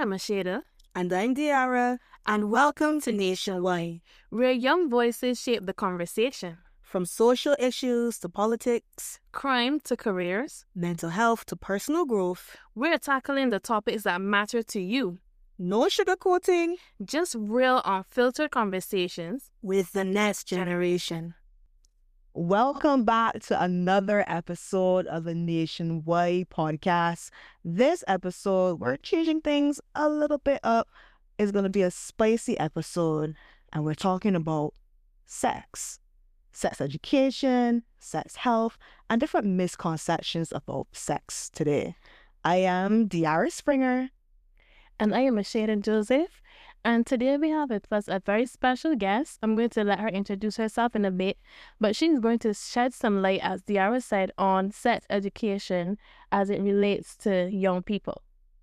am Asheda. And I'm Diara. And welcome to Nationwide, where young voices shape the conversation. From social issues to politics, crime to careers, mental health to personal growth, we're tackling the topics that matter to you. No sugarcoating, just real, unfiltered conversations with the next generation. Welcome back to another episode of the Nationwide podcast. This episode, we're changing things a little bit up. It's going to be a spicy episode, and we're talking about sex education, sex health, and different misconceptions about sex today. I am Diara Springer. And I am Asheda Joseph. And today we have with us a very special guest. I'm going to let her introduce herself in a bit, but she's going to shed some light, as Diara said, on sex education as it relates to young people.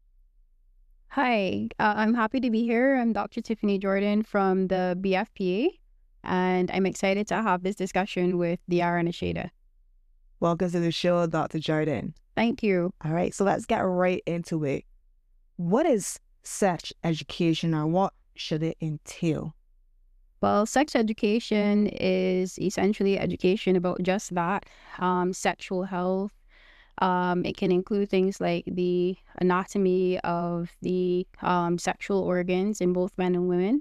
Hi, I'm happy to be here. I'm Dr. Tiffany Jordan from the BFPA, and I'm excited to have this discussion with Diara and Asheda. Welcome to the show, Dr. Jordan. Thank you. All right, so let's get right into it. What is sex education, or what should it entail? Well, sex education is essentially education about just that, sexual health. It can include things like the anatomy of the sexual organs in both men and women,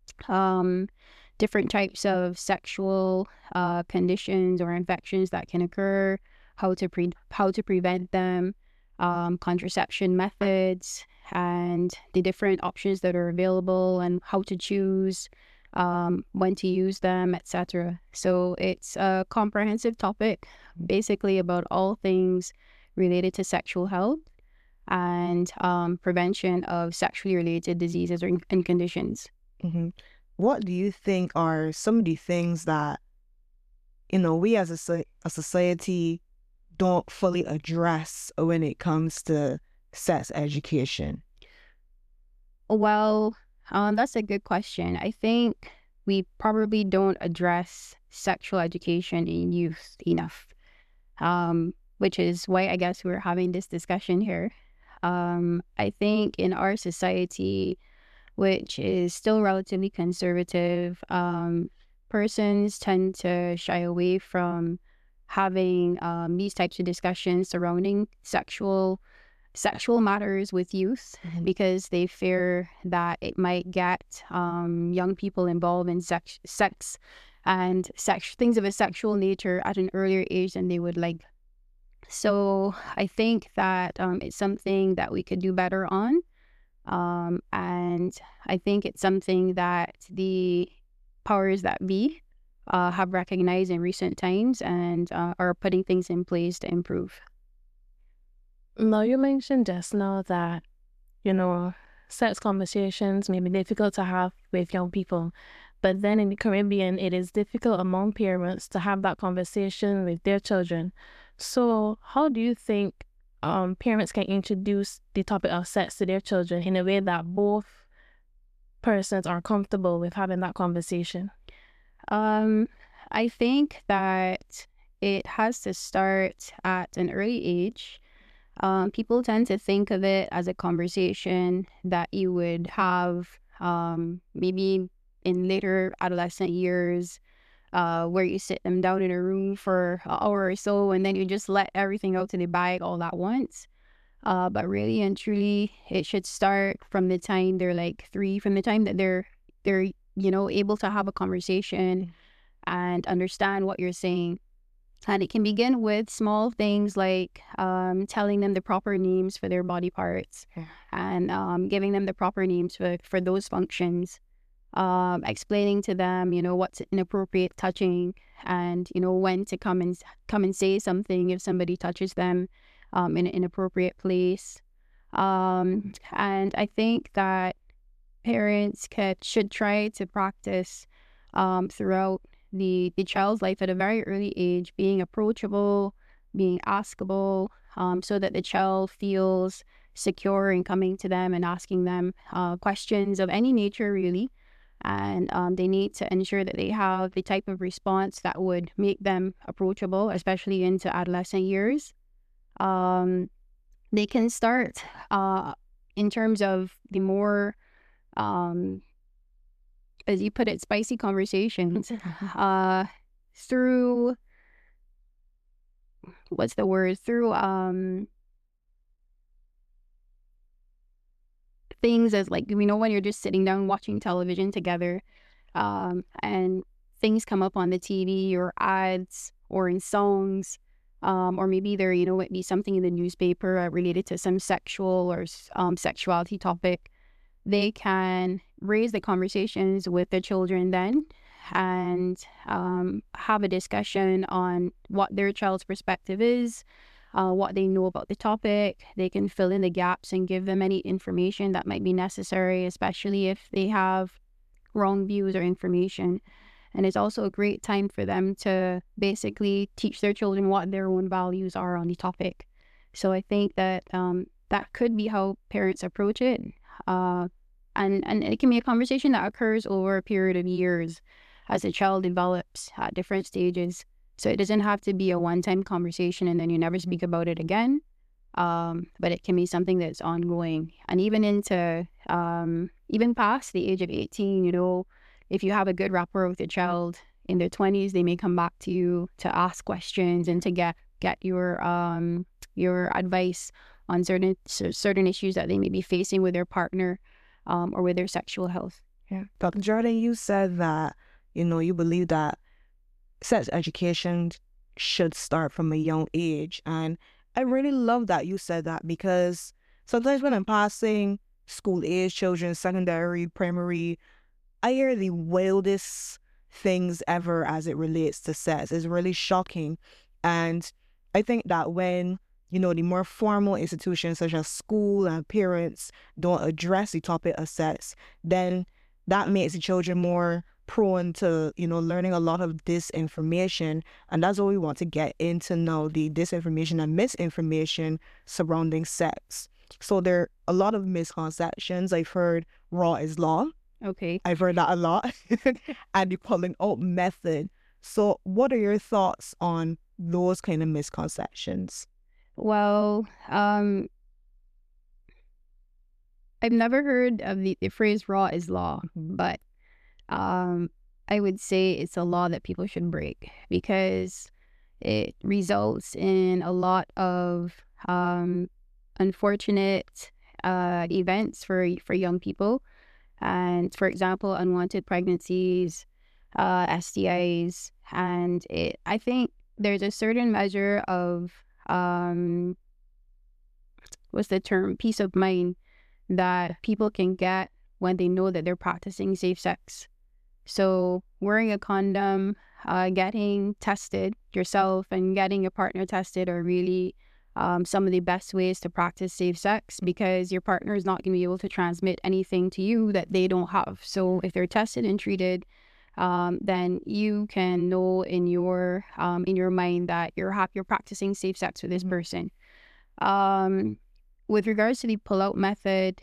different types of sexual conditions or infections that can occur, how to prevent them, contraception methods, and the different options that are available and how to choose, when to use them, etc. So it's a comprehensive topic, basically about all things related to sexual health and prevention of sexually related diseases and conditions. Mm-hmm. What do you think are some of the things that, we as a society don't fully address when it comes to sex education? Well, that's a good question. I think we probably don't address sexual education in youth enough, which is why I guess we're having this discussion here. I think in our society, which is still relatively conservative, persons tend to shy away from having these types of discussions surrounding sexual matters with youth, because they fear that it might get young people involved in sex and things of a sexual nature at an earlier age than they would like. So I think that it's something that we could do better on, and I think it's something that the powers that be have recognized in recent times and are putting things in place to improve. Now, you mentioned just now that, sex conversations may be difficult to have with young people, but then in the Caribbean, it is difficult among parents to have that conversation with their children. So how do you think parents can introduce the topic of sex to their children in a way that both persons are comfortable with having that conversation? I think that it has to start at an early age. People tend to think of it as a conversation that you would have maybe in later adolescent years, where you sit them down in a room for an hour or so and then you just let everything out to the bag all at once. But really and truly, it should start from the time they're like 3, from the time that they're able to have a conversation and understand what you're saying. And it can begin with small things like telling them the proper names for their body parts and giving them the proper names for those functions, explaining to them, what's inappropriate touching and, when to come and say something if somebody touches them in an inappropriate place. And I think that parents should try to practice throughout the child's life at a very early age, being approachable, being askable, so that the child feels secure in coming to them and asking them questions of any nature, really. And they need to ensure that they have the type of response that would make them approachable, especially into adolescent years. They can start in terms of the more, as you put it, spicy conversations, through, what's the word? Through things as like, when you're just sitting down watching television together, and things come up on the TV or ads or in songs, or maybe there, it be something in the newspaper related to some sexual or sexuality topic. They can raise the conversations with the children then, and have a discussion on what their child's perspective is, what they know about the topic. They can fill in the gaps and give them any information that might be necessary, especially if they have wrong views or information. And it's also a great time for them to basically teach their children what their own values are on the topic. So I think that that could be how parents approach it. And it can be a conversation that occurs over a period of years as a child develops at different stages. So it doesn't have to be a one-time conversation and then you never speak about it again. But it can be something that's ongoing. And even into, even past the age of 18, if you have a good rapport with your child in their 20s, they may come back to you to ask questions and to get your advice on certain issues that they may be facing with their partner, or with their sexual health. Yeah. Dr. Jordan, you said that, you believe that sex education should start from a young age. And I really love that you said that, because sometimes when I'm passing school age children, secondary, primary, I hear the wildest things ever as it relates to sex. It's really shocking. And I think that when, the more formal institutions such as school and parents don't address the topic of sex, then that makes the children more prone to, learning a lot of disinformation. And that's what we want to get into now, the disinformation and misinformation surrounding sex. So there are a lot of misconceptions. I've heard raw is law. Okay. I've heard that a lot. And the pulling out method. So what are your thoughts on those kind of misconceptions? Well, I've never heard of the phrase raw is law, but I would say it's a law that people should break, because it results in a lot of unfortunate events for young people. And for example, unwanted pregnancies, STIs, and I think there's a certain measure of what's the term? Peace of mind that people can get when they know that they're practicing safe sex. So wearing a condom, getting tested yourself and getting your partner tested are really some of the best ways to practice safe sex, because your partner is not going to be able to transmit anything to you that they don't have. So if they're tested and treated, then you can know in your mind that you're practicing safe sex with this person. With regards to the pull-out method,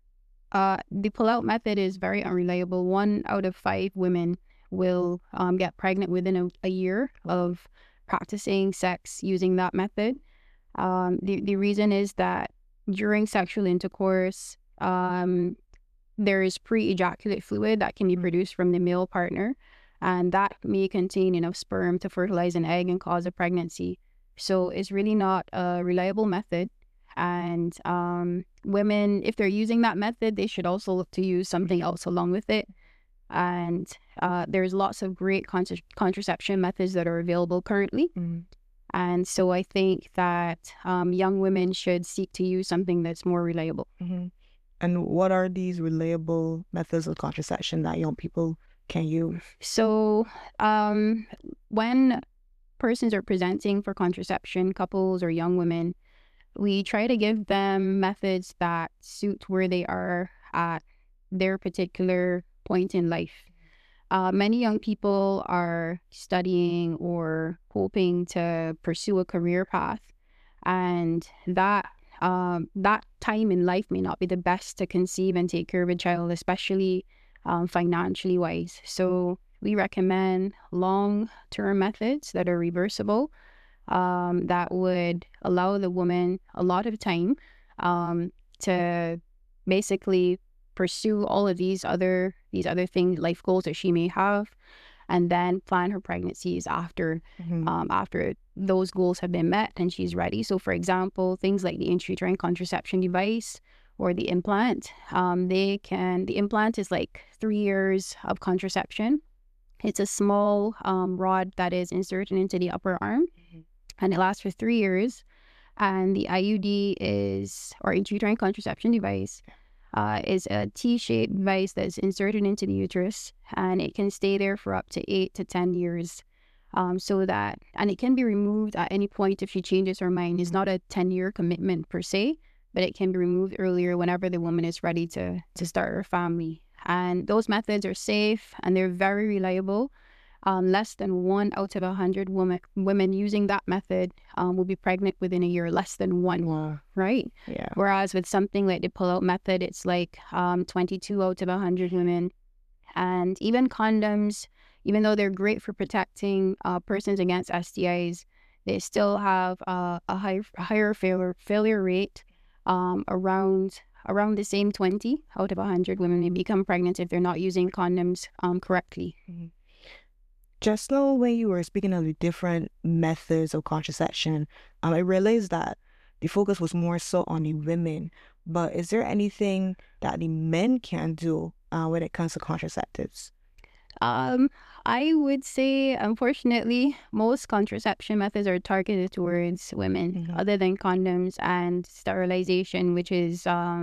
is very unreliable. 1 out of 5 women will get pregnant within a year of practicing sex using that method. The reason is that during sexual intercourse, there is pre-ejaculate fluid that can be produced from the male partner, and that may contain enough sperm to fertilize an egg and cause a pregnancy. So it's really not a reliable method. And women, if they're using that method, they should also look to use something else along with it. And there's lots of great contraception methods that are available currently. Mm. And so I think that young women should seek to use something that's more reliable. Mm-hmm. And what are these reliable methods of contraception that young people can use? So when persons are presenting for contraception, couples or young women, we try to give them methods that suit where they are at their particular point in life. Many young people are studying or hoping to pursue a career path, and that time in life may not be the best to conceive and take care of a child, especially financially wise. So we recommend long-term methods that are reversible, that would allow the woman a lot of time to basically pursue all of these other things, life goals that she may have, and then plan her pregnancies after after those goals have been met and she's ready. So for example, things like the intrauterine contraception device or the implant, the implant is like 3 years of contraception. It's a small rod that is inserted into the upper arm, and it lasts for 3 years. And the IUD or intrauterine contraception device, is a T-shaped device that's inserted into the uterus, and it can stay there for up to 8 to 10 years. And it can be removed at any point if she changes her mind. It's not a 10-year commitment per se, but it can be removed earlier whenever the woman is ready to start her family. And those methods are safe and they're very reliable. Less than 1 out of 100 women using that method will be pregnant within a year. Less than 1. Wow. Right? Yeah. Whereas with something like the pull-out method, it's like 22 out of 100 women. And even condoms, even though they're great for protecting persons against STIs, they still have a higher failure rate. Around the same 20 out of 100 women may become pregnant if they're not using condoms correctly. Just now, when you were speaking of the different methods of contraception, I realized that the focus was more so on the women. But is there anything that the men can do when it comes to contraceptives? I would say, unfortunately, most contraception methods are targeted towards women, other than condoms and sterilization, which is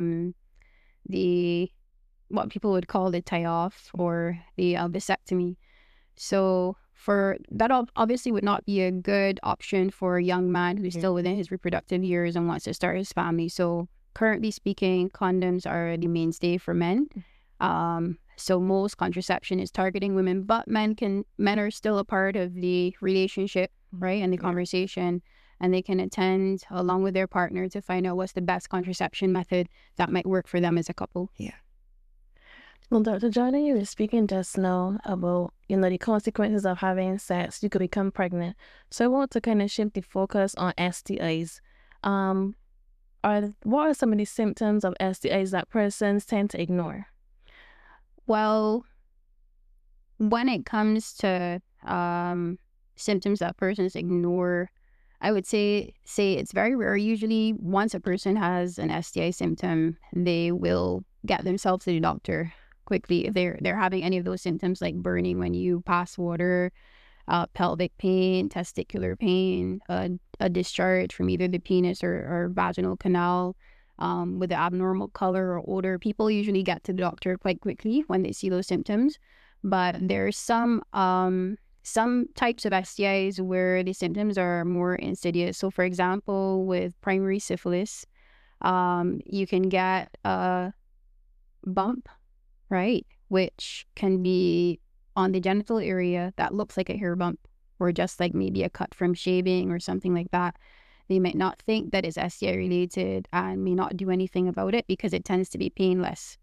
what people would call the tie-off or the vasectomy. So for that obviously would not be a good option for a young man who's still within his reproductive years and wants to start his family. So currently speaking, condoms are the mainstay for men. So most contraception is targeting women, but men are still a part of the relationship, right? And the conversation, and they can attend along with their partner to find out what's the best contraception method that might work for them as a couple. Yeah. Well, Dr. Jordan, you were speaking just now about, the consequences of having sex. You could become pregnant. So I want to kind of shift the focus on STIs. What are some of the symptoms of STIs that persons tend to ignore? Well, when it comes to symptoms that persons ignore, I would say it's very rare. Usually, once a person has an STI symptom, they will get themselves to the doctor quickly if they're having any of those symptoms, like burning when you pass water, pelvic pain, testicular pain, a discharge from either the penis or vaginal canal, with the abnormal color or odor. People usually get to the doctor quite quickly when they see those symptoms. But there's some types of STIs where the symptoms are more insidious. So for example, with primary syphilis, you can get a bump, right, which can be on the genital area that looks like a hair bump, or just like maybe a cut from shaving or something like that. They might not think that it's STI related and may not do anything about it because it tends to be painless.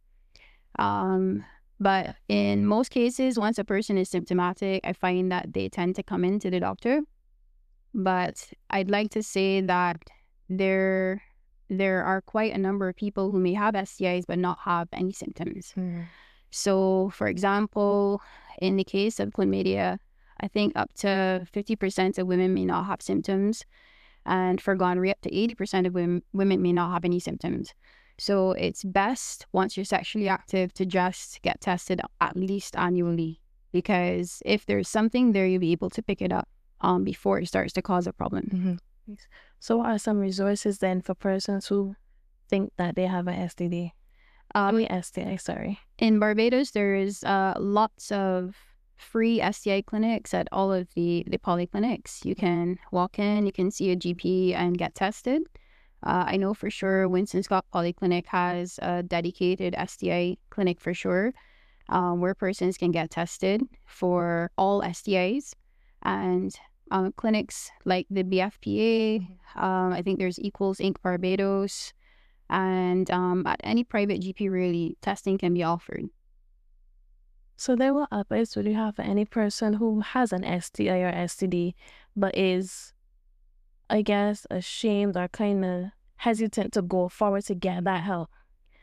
But in most cases, once a person is symptomatic, I find that they tend to come into the doctor. But I'd like to say that there are quite a number of people who may have STIs but not have any symptoms. So, for example, in the case of chlamydia, I think up to 50% of women may not have symptoms. And for gonorrhea, up to 80% of women may not have any symptoms. So it's best, once you're sexually active, to just get tested at least annually. Because if there's something there, you'll be able to pick it up before it starts to cause a problem. So what are some resources then for persons who think that they have an STD? STI, sorry. In Barbados, there is lots of free STI clinics at all of the polyclinics. You can walk in, you can see a GP and get tested. I know for sure Winston Scott Polyclinic has a dedicated STI clinic for sure, where persons can get tested for all STIs. And clinics like the BFPA, I think there's Equals Inc. Barbados, and at any private GP really, testing can be offered. So then what advice would you have for any person who has an STI or STD but is, I guess, ashamed or kind of hesitant to go forward to get that help?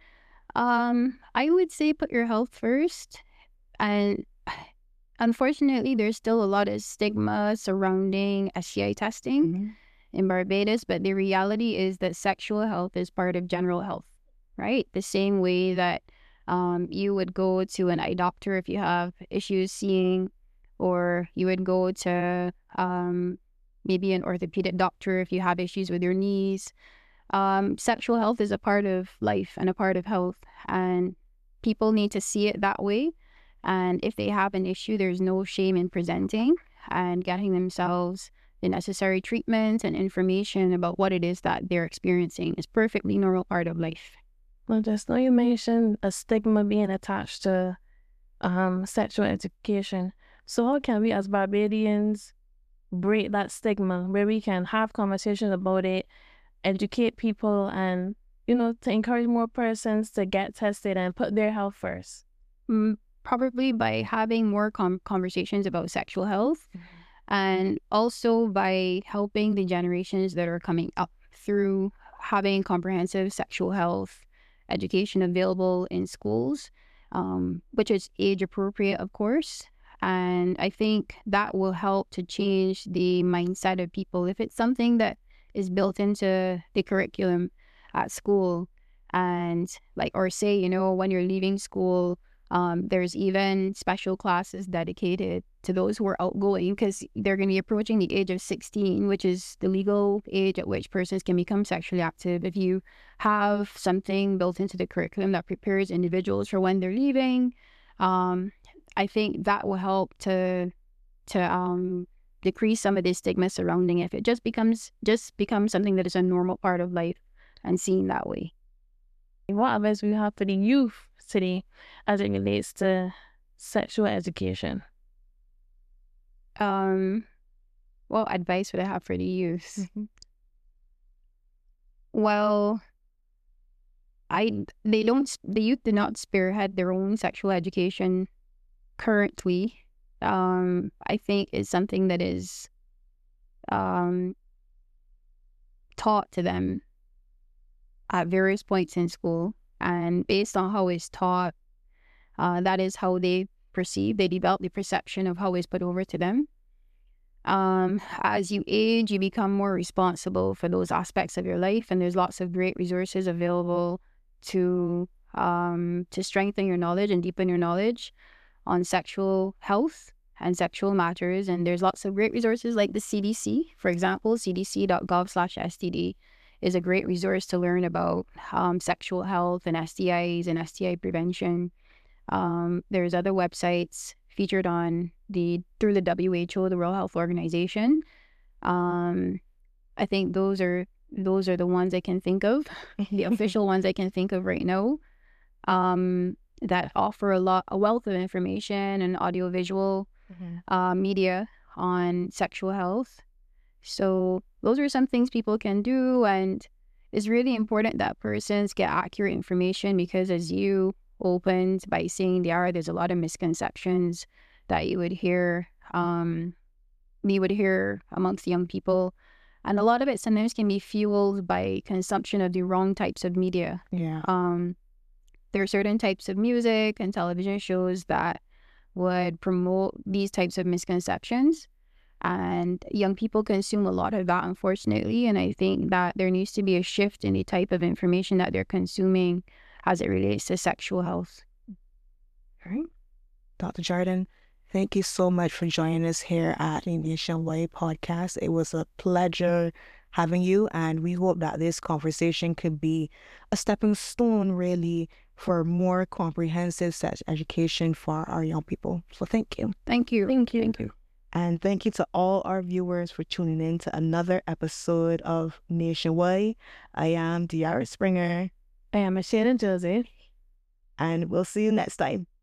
I would say put your health first. And unfortunately, there's still a lot of stigma surrounding STI testing in Barbados, but the reality is that sexual health is part of general health, right? The same way that you would go to an eye doctor if you have issues seeing, or you would go to maybe an orthopedic doctor if you have issues with your knees. Sexual health is a part of life and a part of health, and people need to see it that way. And if they have an issue, there's no shame in presenting and getting themselves the necessary treatment and information about what it is that they're experiencing. Is perfectly normal part of life. Well, just know you mentioned a stigma being attached to sexual education. So how can we as Barbadians break that stigma where we can have conversations about it, educate people, and, to encourage more persons to get tested and put their health first? Probably by having more conversations about sexual health, and also by helping the generations that are coming up through having comprehensive sexual health education available in schools, which is age appropriate, of course. And I think that will help to change the mindset of people. If it's something that is built into the curriculum at school, and or say, when you're leaving school, there's even special classes dedicated to those who are outgoing, because they're going to be approaching the age of 16, which is the legal age at which persons can become sexually active. If you have something built into the curriculum that prepares individuals for when they're leaving, I think that will help to decrease some of the stigma surrounding it. If it just becomes something that is a normal part of life and seen that way. What advice we have for the youth today as it relates to sexual education? What advice would I have for the youth? Well, the youth do not spearhead their own sexual education currently. I think it's something that is taught to them at various points in school, and based on how it's taught, that is how they develop the perception of how it's put over to them. As you age, you become more responsible for those aspects of your life, and there's lots of great resources available to strengthen your knowledge and deepen your knowledge on sexual health and sexual matters. And there's lots of great resources like the CDC, for example. cdc.gov/STD is a great resource to learn about sexual health and STIs and STI prevention. There's other websites featured through the WHO, the World Health Organization. I think those are the ones I can think of, the official ones I can think of right now, that offer a wealth of information and audiovisual media on sexual health. So those are some things people can do, and it's really important that persons get accurate information, because as you opened by saying there's a lot of misconceptions that you would hear amongst young people, and a lot of it sometimes can be fueled by consumption of the wrong types of media. There are certain types of music and television shows that would promote these types of misconceptions, and young people consume a lot of that, unfortunately. And I think that there needs to be a shift in the type of information that they're consuming as it relates to sexual health. All right. Dr. Jordan, thank you so much for joining us here at the Nationwide Podcast. It was a pleasure having you, and we hope that this conversation could be a stepping stone, really, for more comprehensive sex education for our young people. So thank you. Thank you. Thank you. Thank you. And thank you to all our viewers for tuning in to another episode of Nationwide. I am Diara Springer. I am Michelle Josie. And we'll see you next time.